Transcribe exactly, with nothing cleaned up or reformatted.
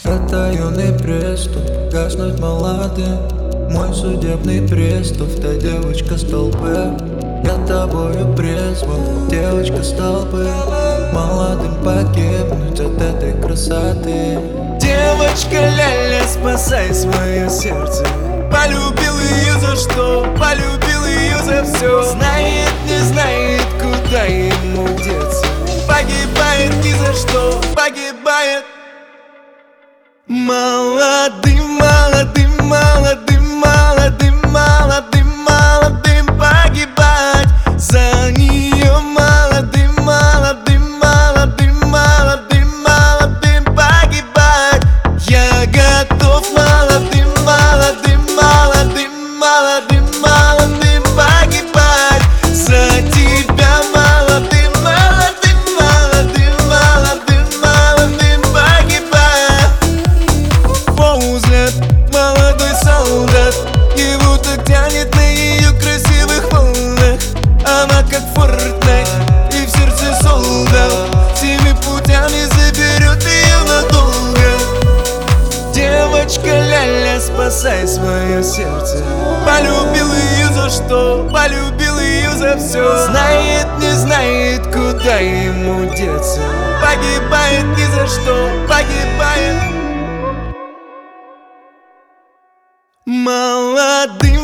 Это юный приступ, гаснуть молодым. Мой судебный приступ, та девочка столбы. Я тобою призван, девочка столбы. Молодым погибнуть от этой красоты. Девочка ля-ля, спасай свое сердце. Полюбил ее за что, полюбил ее за все. Знает, не знает, куда ему деться. Погибает ни за что, погибает. Молодым, молодым, молодым, молодым, молодым, молодым погибать за нее. Молодым, молодым, молодым, молодым, молодым погибать. Я готов молодым, молодым, молодым, молодым, молодым погибать за тебя. Молодым, молодым, молодым, молодым, молодым погибать. Взгляд, молодой солдат, его так тянет на ее красивых волнах. Она как Фортнайт и в сердце солдат. Всеми путями заберет ее надолго. Девочка ля-ля, спасай свое сердце. Полюбил ее за что, полюбил ее за все. Знает, не знает, куда ему деться. Погибает ни за что, погибает. Молодым